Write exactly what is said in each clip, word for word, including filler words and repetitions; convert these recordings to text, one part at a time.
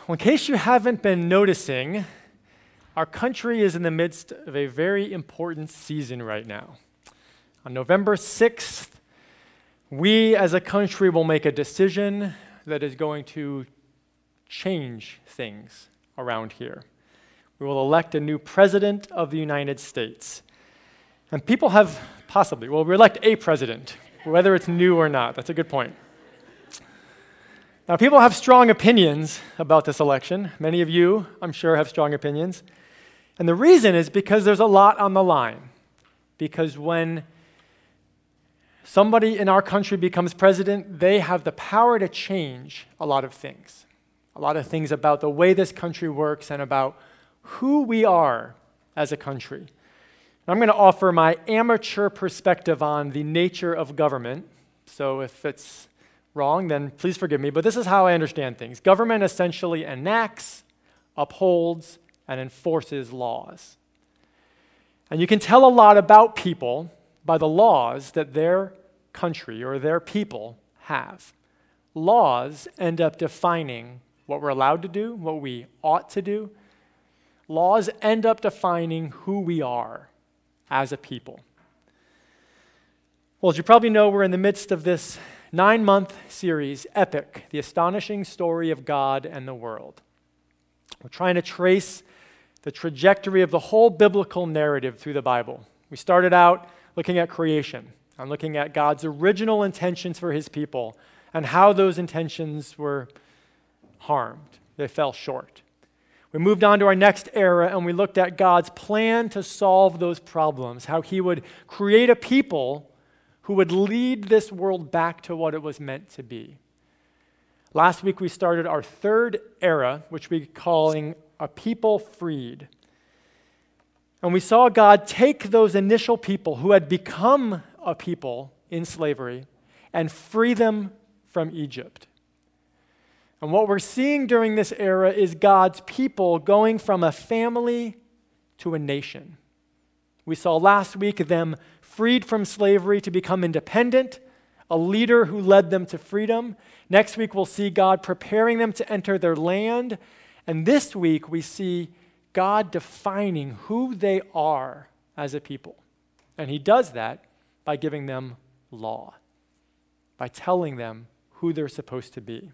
Well, in case you haven't been noticing, our country is in the midst of a very important season right now. On November sixth, we as a country will make a decision that is going to change things around here. We will elect a new president of the United States. And people have possibly, well, we elect a president, whether it's new or not. That's a good point. Now, people have strong opinions about this election. Many of you, I'm sure, have strong opinions. And the reason is because there's a lot on the line. Because when somebody in our country becomes president, they have the power to change a lot of things. A lot of things about the way this country works and about who we are as a country. I'm going to offer my amateur perspective on the nature of government. So if it's wrong, then please forgive me, but this is how I understand things. Government essentially enacts, upholds, and enforces laws. And you can tell a lot about people by the laws that their country or their people have. Laws end up defining what we're allowed to do, what we ought to do. Laws end up defining who we are as a people. Well, as you probably know, we're in the midst of this nine-month series, Epic, the astonishing story of God and the world. We're trying to trace the trajectory of the whole biblical narrative through the Bible. We started out looking at creation and looking at God's original intentions for his people and how those intentions were harmed. They fell short. We moved on to our next era and we looked at God's plan to solve those problems, how he would create a people who would lead this world back to what it was meant to be. Last week we started our third era, which we're calling a people freed. And we saw God take those initial people who had become a people in slavery and free them from Egypt. And what we're seeing during this era is God's people going from a family to a nation. We saw last week them freed from slavery to become independent, a leader who led them to freedom. Next week, we'll see God preparing them to enter their land. And this week, we see God defining who they are as a people. And he does that by giving them law, by telling them who they're supposed to be.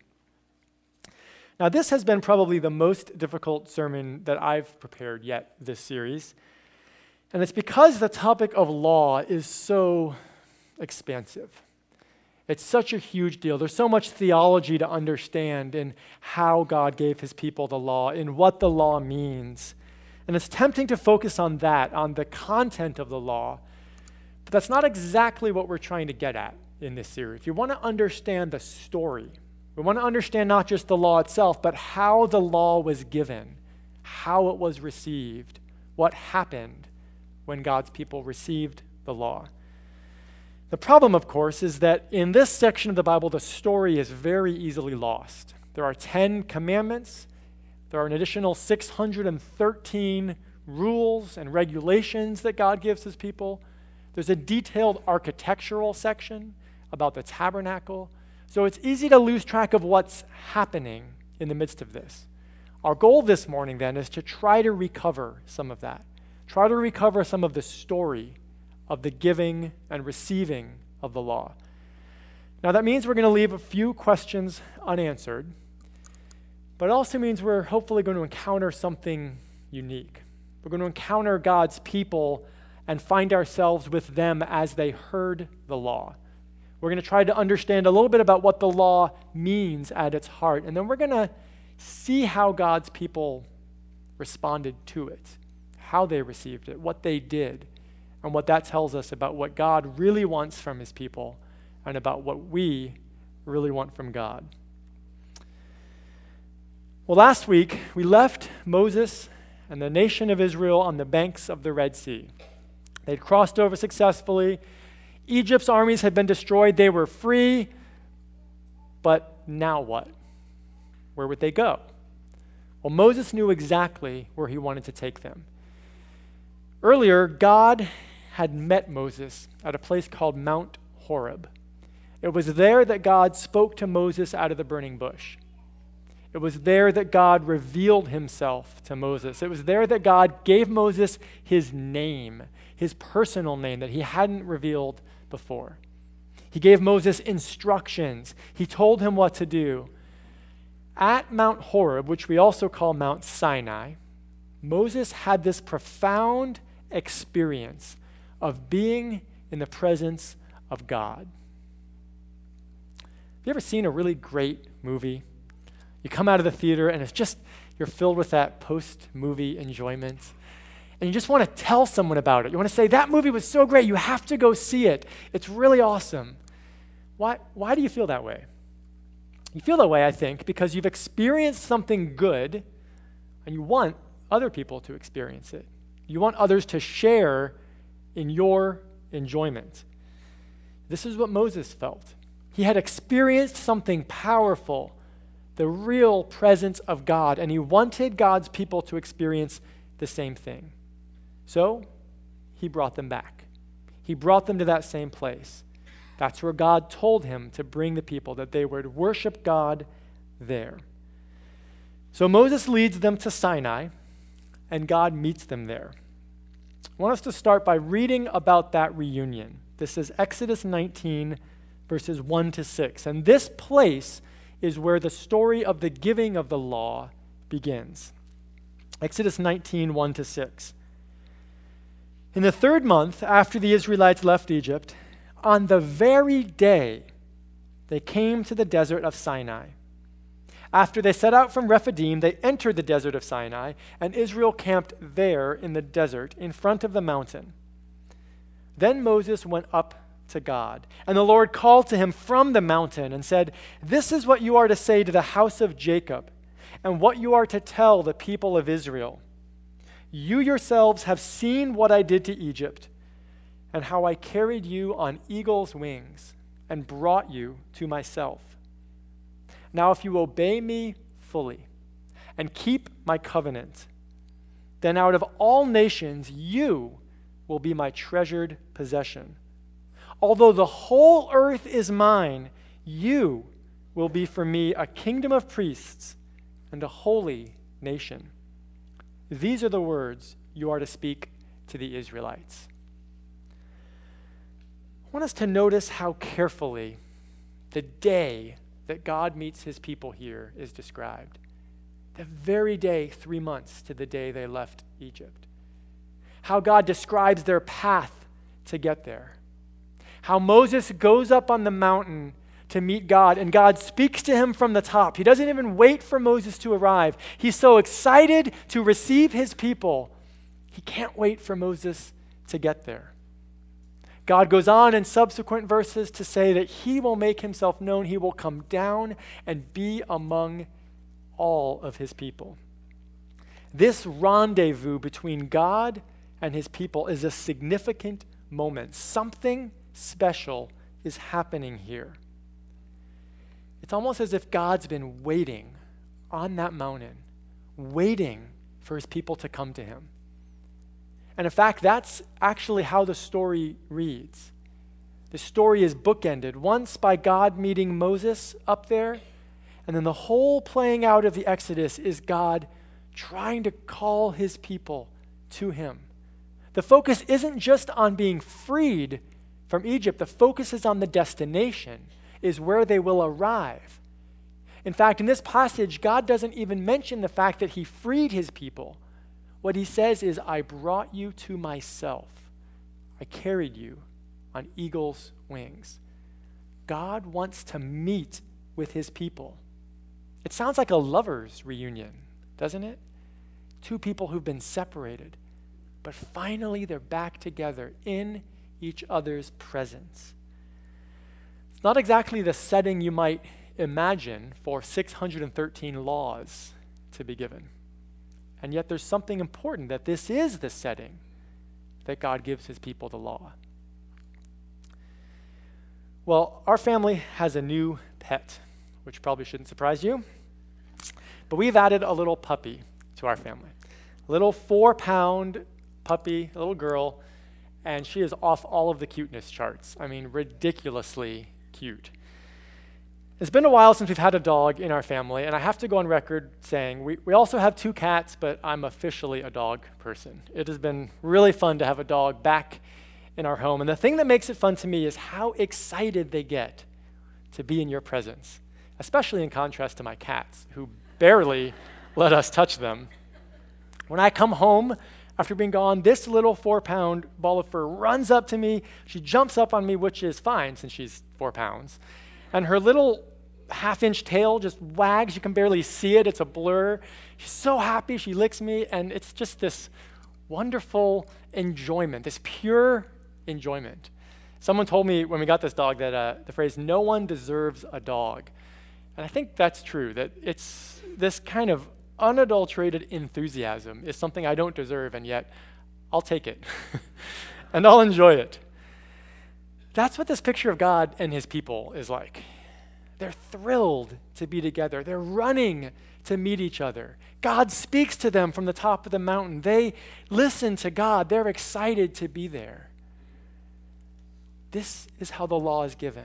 Now, this has been probably the most difficult sermon that I've prepared yet this series. And it's because the topic of law is so expansive. It's such a huge deal. There's so much theology to understand in how God gave his people the law, in what the law means. And it's tempting to focus on that, on the content of the law. But that's not exactly what we're trying to get at in this series. You want to understand the story. We want to understand not just the law itself, but how the law was given, how it was received, what happened when God's people received the law. The problem, of course, is that in this section of the Bible, the story is very easily lost. There are ten commandments. There are an additional six hundred thirteen rules and regulations that God gives his people. There's a detailed architectural section about the tabernacle. So it's easy to lose track of what's happening in the midst of this. Our goal this morning, then, is to try to recover some of that. Try to recover some of the story of the giving and receiving of the law. Now, that means we're going to leave a few questions unanswered, but it also means we're hopefully going to encounter something unique. We're going to encounter God's people and find ourselves with them as they heard the law. We're going to try to understand a little bit about what the law means at its heart, and then we're going to see how God's people responded to it, how they received it, what they did, and what that tells us about what God really wants from his people and about what we really want from God. Well, last week, we left Moses and the nation of Israel on the banks of the Red Sea. They'd crossed over successfully. Egypt's armies had been destroyed. They were free. But now what? Where would they go? Well, Moses knew exactly where he wanted to take them. Earlier, God had met Moses at a place called Mount Horeb. It was there that God spoke to Moses out of the burning bush. It was there that God revealed himself to Moses. It was there that God gave Moses his name, his personal name that he hadn't revealed before. He gave Moses instructions. He told him what to do. At Mount Horeb, which we also call Mount Sinai, Moses had this profound experience of being in the presence of God. Have you ever seen a really great movie? You come out of the theater and it's just, you're filled with that post-movie enjoyment. And you just want to tell someone about it. You want to say, that movie was so great, you have to go see it. It's really awesome. Why, why do you feel that way? You feel that way, I think, because you've experienced something good and you want other people to experience it. You want others to share in your enjoyment. This is what Moses felt. He had experienced something powerful, the real presence of God, and he wanted God's people to experience the same thing. So he brought them back. He brought them to that same place. That's where God told him to bring the people, that they would worship God there. So Moses leads them to Sinai, and God meets them there. I want us to start by reading about that reunion. This is Exodus nineteen, verses one to six. And this place is where the story of the giving of the law begins. Exodus nineteen, one to six. In the third month after the Israelites left Egypt, on the very day they came to the desert of Sinai. After they set out from Rephidim, they entered the desert of Sinai, and Israel camped there in the desert in front of the mountain. Then Moses went up to God, and the Lord called to him from the mountain and said, "This is what you are to say to the house of Jacob, and what you are to tell the people of Israel. You yourselves have seen what I did to Egypt, and how I carried you on eagle's wings and brought you to myself. Now if you obey me fully and keep my covenant, then out of all nations you will be my treasured possession. Although the whole earth is mine, you will be for me a kingdom of priests and a holy nation. These are the words you are to speak to the Israelites." I want us to notice how carefully the day that God meets his people here is described. The very day, three months to the day they left Egypt. How God describes their path to get there. How Moses goes up on the mountain to meet God, and God speaks to him from the top. He doesn't even wait for Moses to arrive. He's so excited to receive his people, he can't wait for Moses to get there. God goes on in subsequent verses to say that he will make himself known. He will come down and be among all of his people. This rendezvous between God and his people is a significant moment. Something special is happening here. It's almost as if God's been waiting on that mountain, waiting for his people to come to him. And in fact, that's actually how the story reads. The story is bookended, once by God meeting Moses up there, and then the whole playing out of the Exodus is God trying to call his people to him. The focus isn't just on being freed from Egypt. The focus is on the destination, is where they will arrive. In fact, in this passage, God doesn't even mention the fact that he freed his people. What he says is, I brought you to myself. I carried you on eagle's wings. God wants to meet with his people. It sounds like a lover's reunion, doesn't it? Two people who've been separated, but finally they're back together in each other's presence. It's not exactly the setting you might imagine for six hundred thirteen laws to be given. And yet there's something important, that this is the setting that God gives his people the law. Well, our family has a new pet, which probably shouldn't surprise you. But we've added a little puppy to our family. A little four-pound puppy, a little girl, and she is off all of the cuteness charts. I mean, ridiculously cute. It's been a while since we've had a dog in our family, and I have to go on record saying we, we also have two cats, but I'm officially a dog person. It has been really fun to have a dog back in our home, and the thing that makes it fun to me is how excited they get to be in your presence, especially in contrast to my cats, who barely let us touch them. When I come home after being gone, this little four-pound ball of fur runs up to me. She jumps up on me, which is fine since she's four pounds, and her little half-inch tail just wags. You can barely see it. It's a blur. She's so happy. She licks me, and it's just this wonderful enjoyment, this pure enjoyment. Someone told me when we got this dog that uh, the phrase, "no one deserves a dog." And I think that's true, that it's this kind of unadulterated enthusiasm is something I don't deserve, and yet I'll take it, and I'll enjoy it. That's what this picture of God and his people is like. They're thrilled to be together. They're running to meet each other. God speaks to them from the top of the mountain. They listen to God. They're excited to be there. This is how the law is given.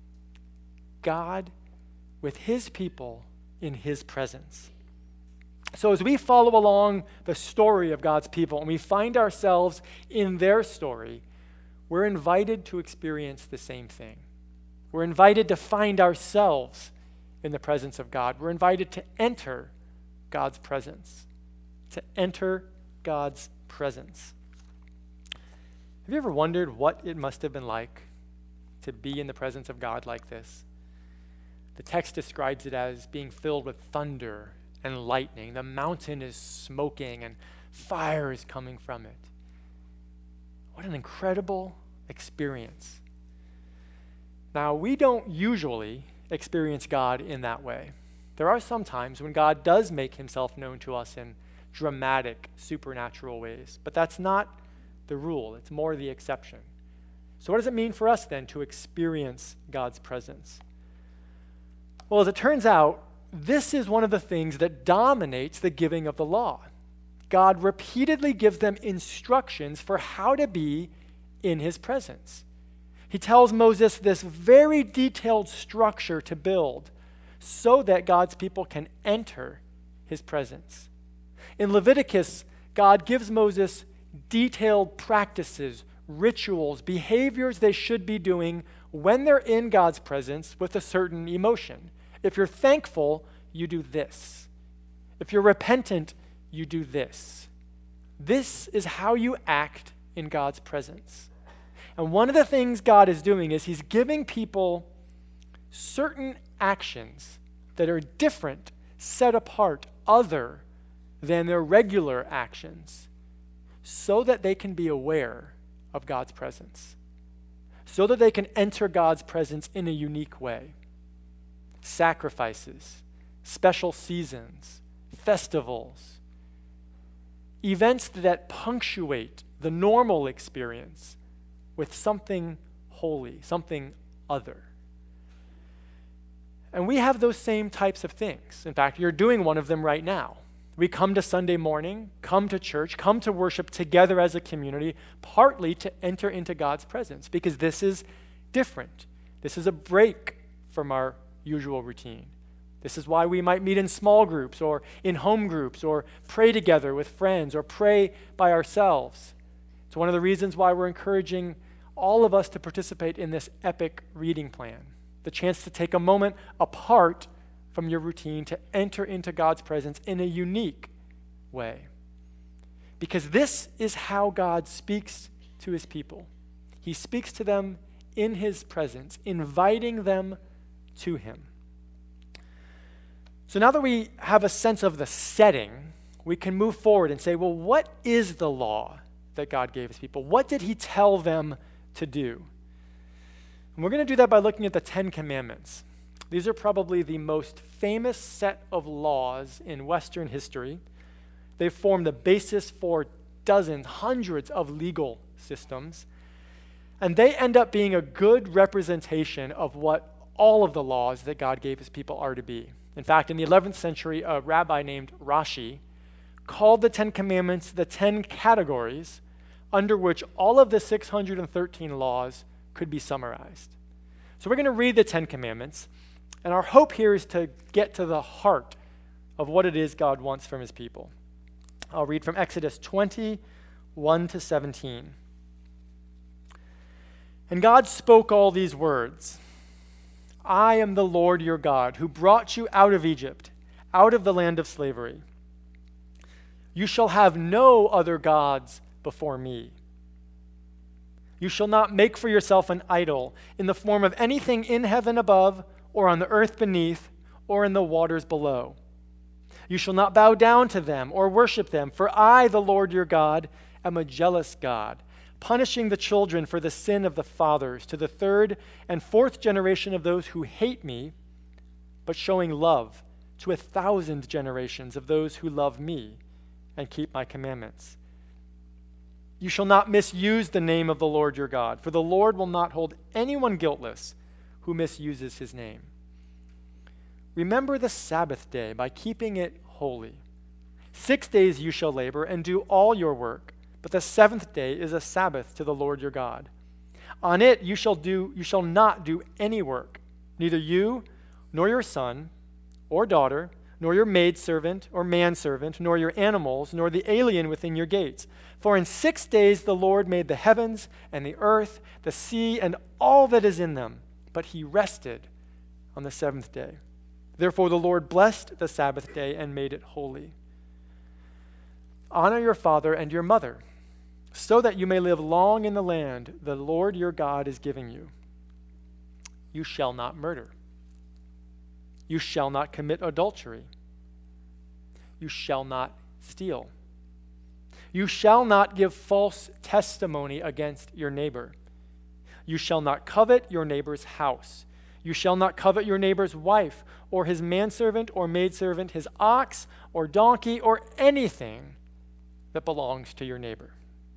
God with his people in his presence. So as we follow along the story of God's people and we find ourselves in their story, we're invited to experience the same thing. We're invited to find ourselves in the presence of God. We're invited to enter God's presence. To enter God's presence. Have you ever wondered what it must have been like to be in the presence of God like this? The text describes it as being filled with thunder and lightning. The mountain is smoking and fire is coming from it. What an incredible experience. Now, we don't usually experience God in that way. There are some times when God does make himself known to us in dramatic, supernatural ways, but that's not the rule. It's more the exception. So what does it mean for us then to experience God's presence? Well, as it turns out, this is one of the things that dominates the giving of the law. God repeatedly gives them instructions for how to be in his presence. He tells Moses this very detailed structure to build so that God's people can enter his presence. In Leviticus, God gives Moses detailed practices, rituals, behaviors they should be doing when they're in God's presence with a certain emotion. If you're thankful, you do this. If you're repentant, you do this. This is how you act in God's presence. And one of the things God is doing is he's giving people certain actions that are different, set apart, other than their regular actions, so that they can be aware of God's presence, so that they can enter God's presence in a unique way. Sacrifices, special seasons, festivals, events that punctuate the normal experience with something holy, something other. And we have those same types of things. In fact, you're doing one of them right now. We come to Sunday morning, come to church, come to worship together as a community, partly to enter into God's presence, because this is different. This is a break from our usual routine. This is why we might meet in small groups or in home groups or pray together with friends or pray by ourselves. It's one of the reasons why we're encouraging all of us to participate in this epic reading plan, the chance to take a moment apart from your routine to enter into God's presence in a unique way. Because this is how God speaks to his people. He speaks to them in his presence, inviting them to him. So now that we have a sense of the setting, we can move forward and say, well, what is the law that God gave his people? What did he tell them to do? And we're going to do that by looking at the Ten Commandments. These are probably the most famous set of laws in Western history. They form the basis for dozens, hundreds of legal systems. And they end up being a good representation of what all of the laws that God gave his people are to be. In fact, in the eleventh century, a rabbi named Rashi called the Ten Commandments the ten categories under which all of the six hundred thirteen laws could be summarized. So we're going to read the Ten Commandments, And our hope here is to get to the heart of what it is God wants from his people. I'll read from Exodus twenty, one to seventeen. And God spoke all these words. I am the Lord your God, who brought you out of Egypt, out of the land of slavery. You shall have no other gods before me. You shall not make for yourself an idol in the form of anything in heaven above, or on the earth beneath, or in the waters below. You shall not bow down to them or worship them, for I, the Lord your God, am a jealous God, punishing the children for the sin of the fathers to the third and fourth generation of those who hate me, but showing love to a thousand generations of those who love me and keep my commandments. You shall not misuse the name of the Lord your God, for the Lord will not hold anyone guiltless who misuses his name. Remember the Sabbath day by keeping it holy. Six days you shall labor and do all your work, but the seventh day is a Sabbath to the Lord your God. On it you shall do you shall not do any work, neither you nor your son or daughter, nor your maidservant or manservant, nor your animals, nor the alien within your gates. For in six days the Lord made the heavens and the earth, the sea, and all that is in them, but he rested on the seventh day. Therefore the Lord blessed the Sabbath day and made it holy. Honor your father and your mother, so that you may live long in the land the Lord your God is giving you. You shall not murder. You shall not commit adultery. You shall not steal. You shall not give false testimony against your neighbor. You shall not covet your neighbor's house. You shall not covet your neighbor's wife, or his manservant or maidservant, his ox or donkey, or anything that belongs to your neighbor.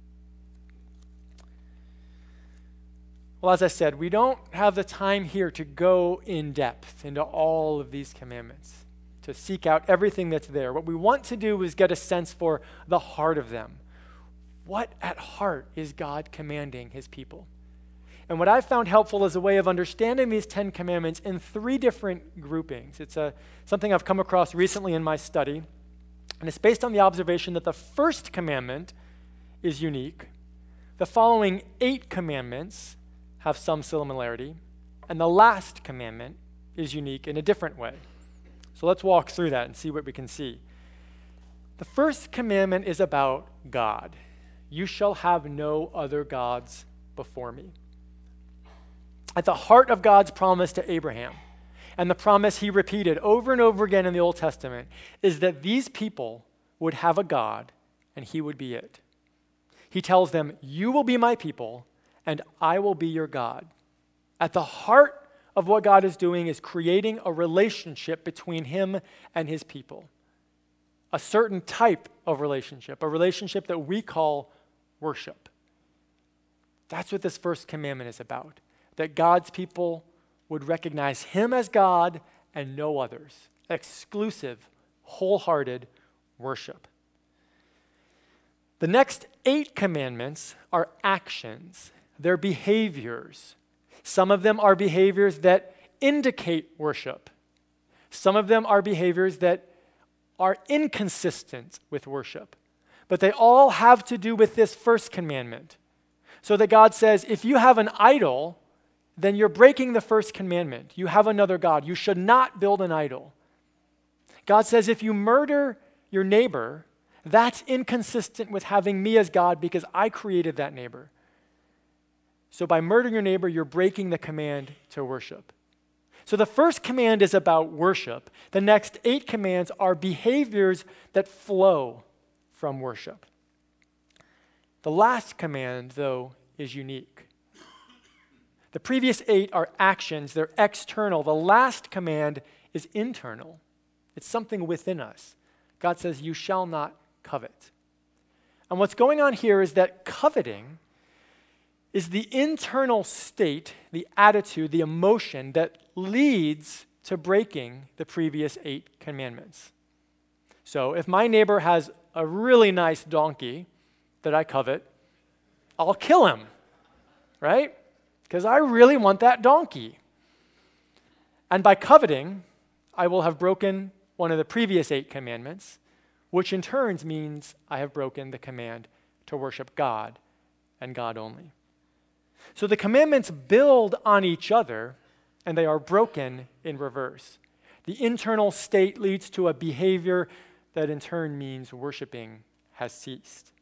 Well, as I said, we don't have the time here to go in depth into all of these commandments, to seek out everything that's there. What we want to do is get a sense for the heart of them. What at heart is God commanding his people? And what I've found helpful is a way of understanding these Ten Commandments in three different groupings. It's a, something I've come across recently in my study, and it's based on the observation that the first commandment is unique. The following eight commandments have some similarity, and the last commandment is unique in a different way. So let's walk through that and see what we can see. The first commandment is about God. You shall have no other gods before me. At the heart of God's promise to Abraham, and the promise he repeated over and over again in the Old Testament, is that these people would have a God and he would be it. He tells them, you will be my people and I will be your God. At the heart of what God is doing is creating a relationship between him and his people. A certain type of relationship, a relationship that we call worship. That's what this first commandment is about. That God's people would recognize him as God and no others. Exclusive, wholehearted worship. The next eight commandments are actions. They're behaviors. Some of them are behaviors that indicate worship. Some of them are behaviors that are inconsistent with worship. But they all have to do with this first commandment. So that God says, if you have an idol, then you're breaking the first commandment. You have another God. You should not build an idol. God says, if you murder your neighbor, that's inconsistent with having me as God because I created that neighbor. So by murdering your neighbor, you're breaking the command to worship. So the first command is about worship. The next eight commands are behaviors that flow from worship. The last command, though, is unique. The previous eight are actions, they're external. The last command is internal. It's something within us. God says, you shall not covet. And what's going on here is that coveting is the internal state, the attitude, the emotion that leads to breaking the previous eight commandments. So if my neighbor has a really nice donkey that I covet, I'll kill him, right? Because I really want that donkey. And by coveting, I will have broken one of the previous eight commandments, which in turn means I have broken the command to worship God and God only. So the commandments build on each other, and they are broken in reverse. The internal state leads to a behavior that in turn means worshiping has ceased.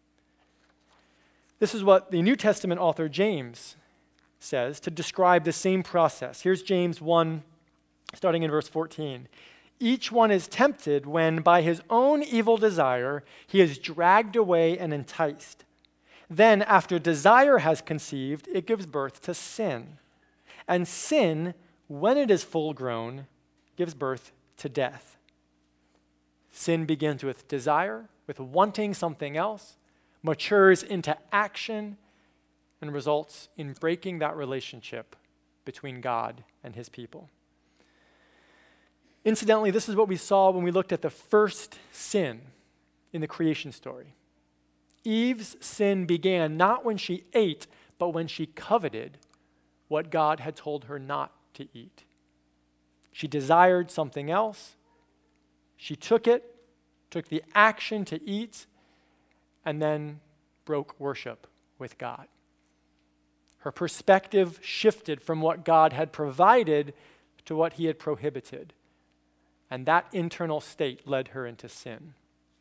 This is what the New Testament author James says to describe the same process. Here's James one, starting in verse fourteen. Each one is tempted when by his own evil desire he is dragged away and enticed. Then, after desire has conceived, it gives birth to sin. And sin, when it is full grown, gives birth to death. Sin begins with desire, with wanting something else, matures into action, and results in breaking that relationship between God and his people. Incidentally, this is what we saw when we looked at the first sin in the creation story. Eve's sin began not when she ate, but when she coveted what God had told her not to eat. She desired something else. She took it, took the action to eat, and then broke worship with God. Her perspective shifted from what God had provided to what he had prohibited. And that internal state led her into sin.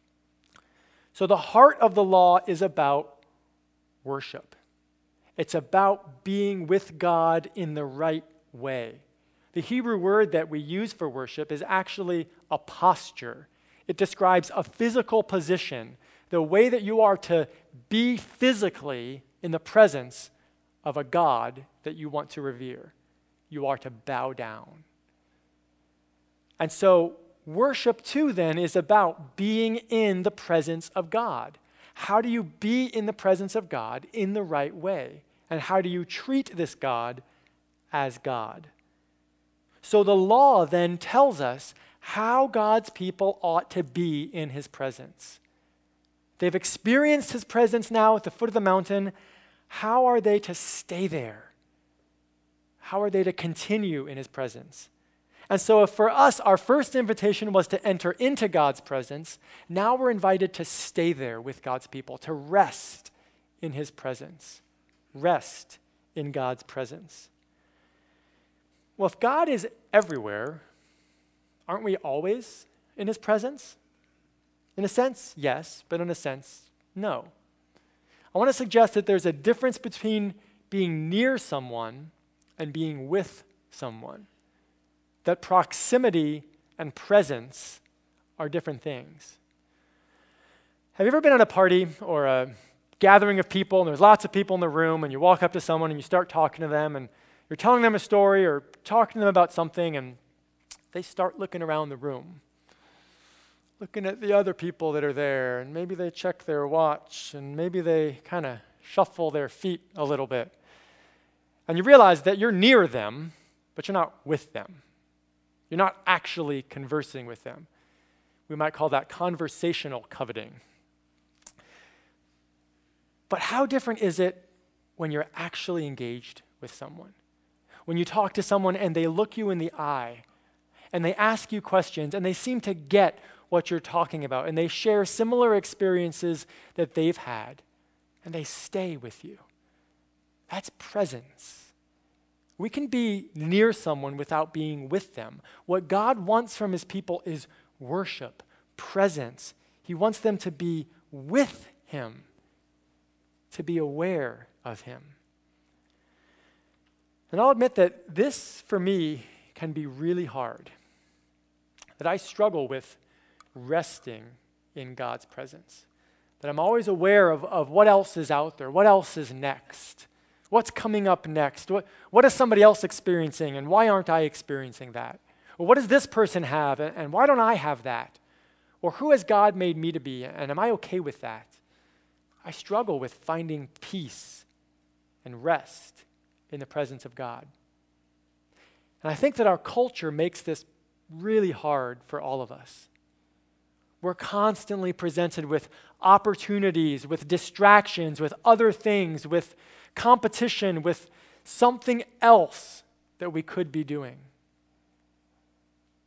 So the heart of the law is about worship. It's about being with God in the right way. The Hebrew word that we use for worship is actually a posture. It describes a physical position, the way that you are to be physically in the presence of a God that you want to revere. You are to bow down. And so worship too then is about being in the presence of God. How do you be in the presence of God in the right way? And how do you treat this God as God? So the law then tells us how God's people ought to be in his presence. They've experienced his presence now at the foot of the mountain. How are they to stay there? How are they to continue in his presence? And so if for us, our first invitation was to enter into God's presence, now we're invited to stay there with God's people, to rest in his presence. Rest in God's presence. Well, if God is everywhere, aren't we always in his presence? In a sense, yes, but in a sense, no. I want to suggest that there's a difference between being near someone and being with someone. That proximity and presence are different things. Have you ever been at a party or a gathering of people and there's lots of people in the room and you walk up to someone and you start talking to them and you're telling them a story or talking to them about something and they start looking around the room, looking at the other people that are there, and maybe they check their watch and maybe they kind of shuffle their feet a little bit. And you realize that you're near them, but you're not with them. You're not actually conversing with them. We might call that conversational coveting. But how different is it when you're actually engaged with someone? When you talk to someone and they look you in the eye and they ask you questions and they seem to get what you're talking about and they share similar experiences that they've had and they stay with you. That's presence. We can be near someone without being with them. What God wants from his people is worship, presence. He wants them to be with him, to be aware of him. And I'll admit that this, for me, can be really hard, that I struggle with resting in God's presence, that I'm always aware of, of what else is out there, what else is next. What's coming up next? What, what is somebody else experiencing, and why aren't I experiencing that? Or what does this person have, and, and why don't I have that? Or who has God made me to be, and am I okay with that? I struggle with finding peace and rest in the presence of God. And I think that our culture makes this really hard for all of us. We're constantly presented with opportunities, with distractions, with other things, with competition, with something else that we could be doing.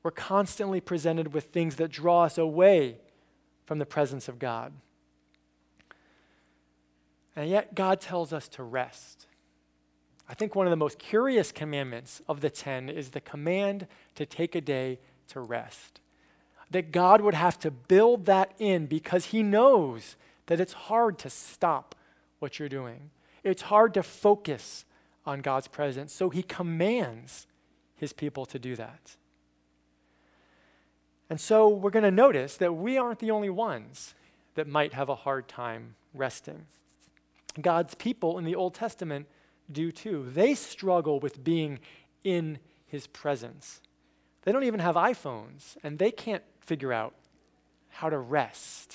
We're constantly presented with things that draw us away from the presence of God. And yet God tells us to rest. I think one of the most curious commandments of the ten is the command to take a day to rest. That God would have to build that in because he knows that it's hard to stop what you're doing. It's hard to focus on God's presence, so he commands his people to do that. And so we're going to notice that we aren't the only ones that might have a hard time resting. God's people in the Old Testament do too. They struggle with being in his presence. They don't even have iPhones, and they can't figure out how to rest.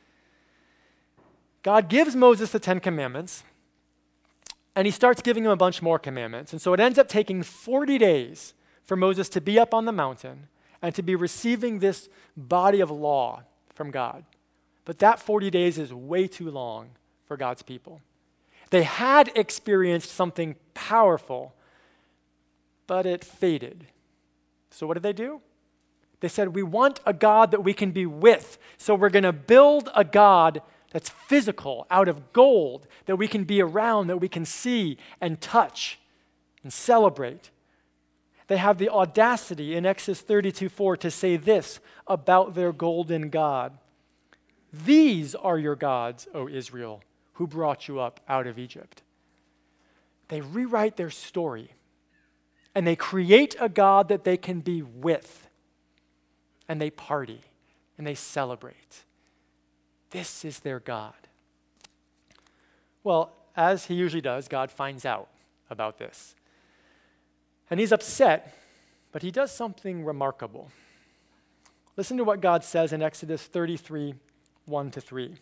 God gives Moses the Ten Commandments, and he starts giving him a bunch more commandments. And so it ends up taking forty days for Moses to be up on the mountain and to be receiving this body of law from God. But that forty days is way too long for God's people. They had experienced something powerful, but it faded. So what did they do? They said, we want a God that we can be with. So we're going to build a God that's physical, out of gold, that we can be around, that we can see and touch and celebrate. They have the audacity in Exodus thirty-two four to say this about their golden God. These are your gods, O Israel, who brought you up out of Egypt. They rewrite their story, and they create a God that they can be with, and they party, and they celebrate. This is their God. Well, as he usually does, God finds out about this. And he's upset, but he does something remarkable. Listen to what God says in Exodus thirty-three, one to three.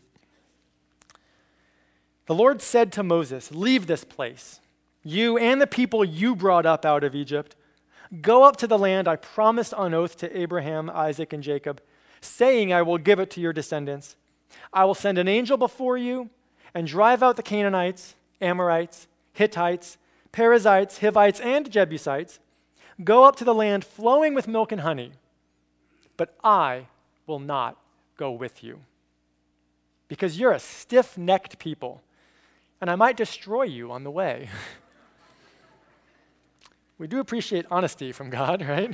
The Lord said to Moses, leave this place, you and the people you brought up out of Egypt. Go up to the land I promised on oath to Abraham, Isaac, and Jacob, saying I will give it to your descendants. I will send an angel before you and drive out the Canaanites, Amorites, Hittites, Perizzites, Hivites, and Jebusites. Go up to the land flowing with milk and honey, but I will not go with you, because you're a stiff-necked people, and I might destroy you on the way. We do appreciate honesty from God, right?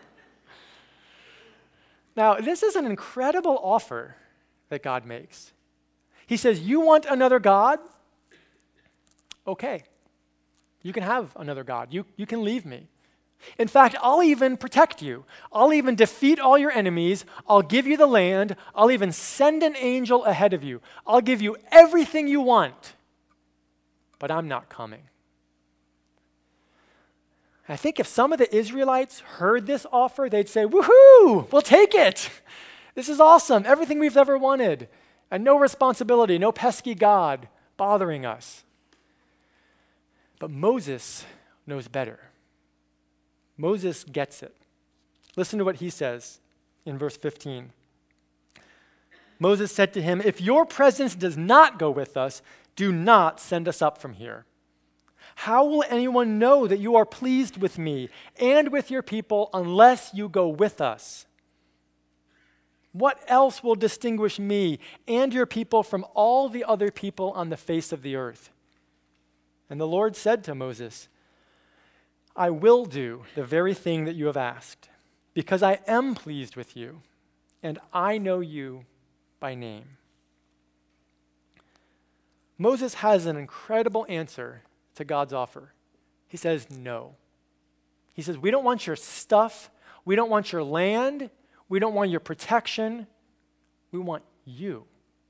Now, this is an incredible offer that God makes. He says, you want another God? Okay. You can have another God. You, you can leave me. In fact, I'll even protect you. I'll even defeat all your enemies. I'll give you the land. I'll even send an angel ahead of you. I'll give you everything you want. But I'm not coming. I think if some of the Israelites heard this offer, they'd say, woohoo, we'll take it. This is awesome. Everything we've ever wanted. And no responsibility, no pesky God bothering us. But Moses knows better. Moses gets it. Listen to what he says in verse fifteen. Moses said to him, if your presence does not go with us, do not send us up from here. How will anyone know that you are pleased with me and with your people unless you go with us? What else will distinguish me and your people from all the other people on the face of the earth? And the Lord said to Moses, I will do the very thing that you have asked, because I am pleased with you, and I know you by name. Moses has an incredible answer to God's offer. He says, no. He says, we don't want your stuff. We don't want your land. We don't want your protection. We want you.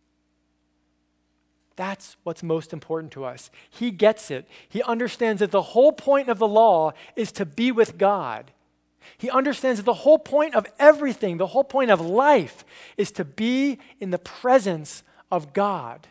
That's what's most important to us. He gets it. He understands that the whole point of the law is to be with God. He understands that the whole point of everything, the whole point of life, is to be in the presence of God.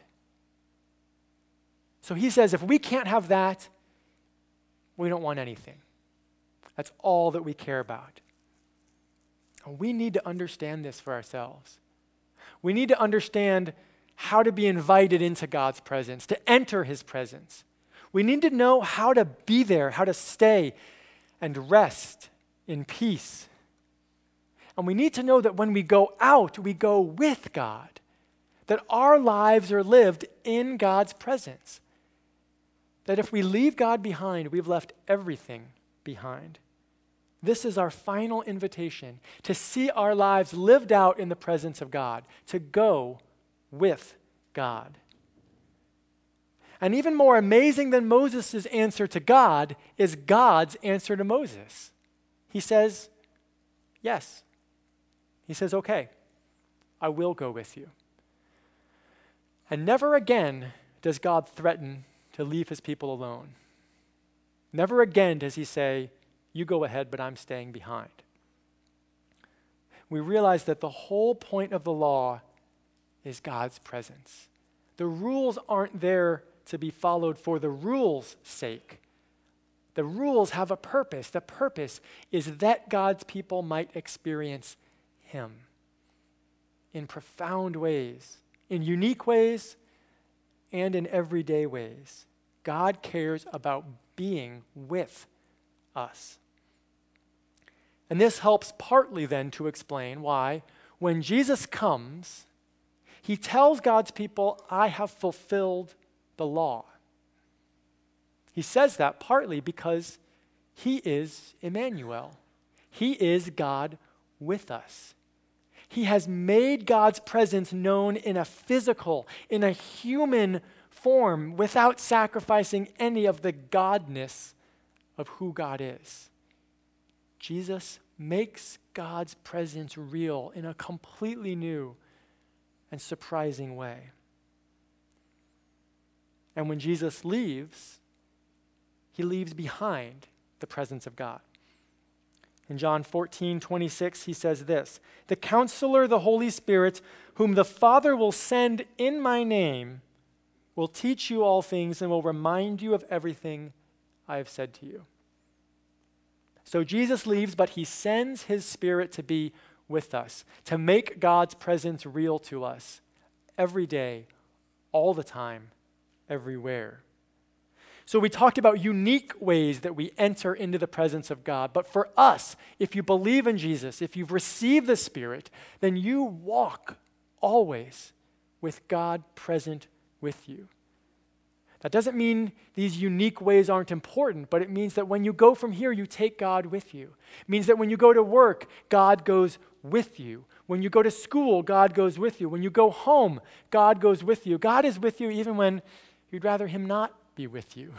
So he says, if we can't have that, we don't want anything. That's all that we care about. And we need to understand this for ourselves. We need to understand how to be invited into God's presence, to enter his presence. We need to know how to be there, how to stay and rest in peace. And we need to know that when we go out, we go with God, that our lives are lived in God's presence. That if we leave God behind, we've left everything behind. This is our final invitation, to see our lives lived out in the presence of God, to go with God. And even more amazing than Moses' answer to God is God's answer to Moses. He says, yes. He says, okay, I will go with you. And never again does God threaten to leave his people alone. Never again does he say, you go ahead, but I'm staying behind. We realize that the whole point of the law is God's presence. The rules aren't there to be followed for the rules' sake. The rules have a purpose. The purpose is that God's people might experience him in profound ways, in unique ways, and in everyday ways. God cares about being with us. And this helps partly then to explain why, when Jesus comes, he tells God's people, I have fulfilled the law. He says that partly because he is Emmanuel. He is God with us. He has made God's presence known in a physical, in a human form, without sacrificing any of the godness of who God is. Jesus makes God's presence real in a completely new and surprising way. And when Jesus leaves, he leaves behind the presence of God. In John fourteen twenty-six, he says this, the Counselor, the Holy Spirit, whom the Father will send in my name, will teach you all things and will remind you of everything I have said to you. So Jesus leaves, but he sends his Spirit to be with us, to make God's presence real to us every day, all the time, everywhere. So we talked about unique ways that we enter into the presence of God. But for us, if you believe in Jesus, if you've received the Spirit, then you walk always with God present with you. That doesn't mean these unique ways aren't important, but it means that when you go from here, you take God with you. It means that when you go to work, God goes with you. When you go to school, God goes with you. When you go home, God goes with you. God is with you even when you'd rather him not be with you.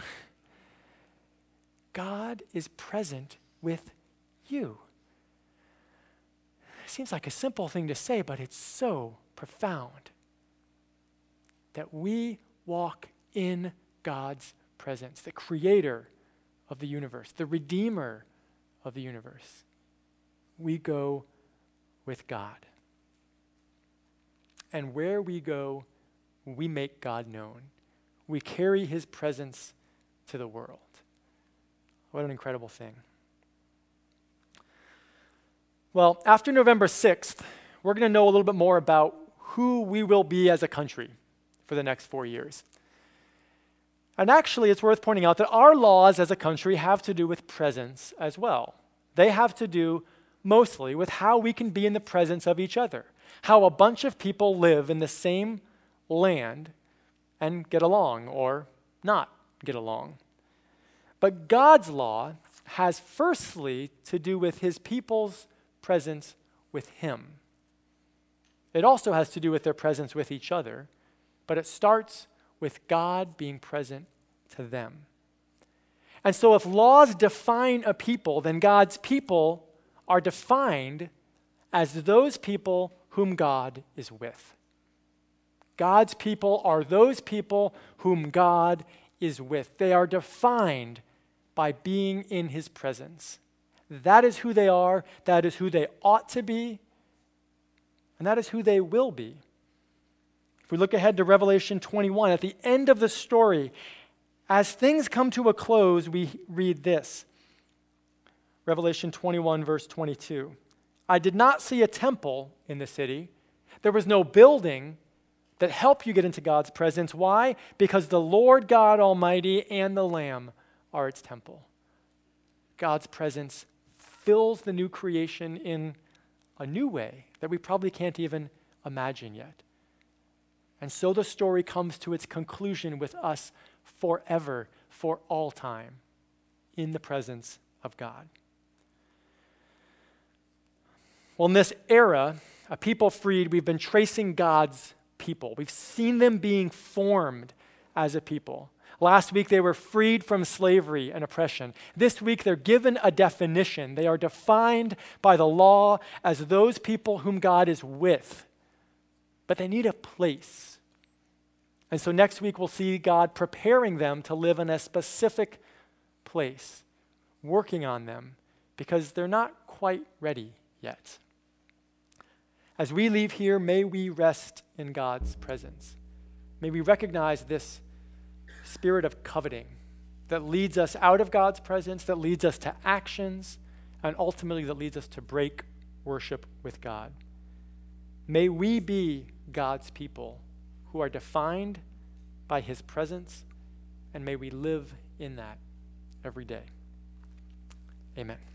God is present with you. It seems like a simple thing to say, but it's so profound that we walk in God's presence, the creator of the universe, the redeemer of the universe. We go with God. And where we go, we make God known. We carry his presence to the world. What an incredible thing. Well, after November sixth, we're going to know a little bit more about who we will be as a country for the next four years. And actually, it's worth pointing out that our laws as a country have to do with presence as well. They have to do mostly with how we can be in the presence of each other, how a bunch of people live in the same land and get along or not get along. But God's law has firstly to do with his people's presence with him. It also has to do with their presence with each other, but it starts with God being present to them. And so if laws define a people, then God's people are defined as those people whom God is with. God's people are those people whom God is with. They are defined by being in his presence. That is who they are, that is who they ought to be, and that is who they will be. If we look ahead to Revelation twenty-one, at the end of the story, as things come to a close, we read this. Revelation twenty-one, verse twenty-two. I did not see a temple in the city. There was no building that helped you get into God's presence. Why? Because the Lord God Almighty and the Lamb are its temple. God's presence fills the new creation in a new way that we probably can't even imagine yet. And so the story comes to its conclusion with us forever, for all time, in the presence of God. Well, in this era, a people freed, we've been tracing God's people. We've seen them being formed as a people. Last week, they were freed from slavery and oppression. This week, they're given a definition. They are defined by the law as those people whom God is with, but they need a place. And so next week, we'll see God preparing them to live in a specific place, working on them, because they're not quite ready yet. As we leave here, may we rest in God's presence. May we recognize this spirit of coveting that leads us out of God's presence, that leads us to actions, and ultimately that leads us to break worship with God. May we be God's people who are defined by his presence, and may we live in that every day. Amen.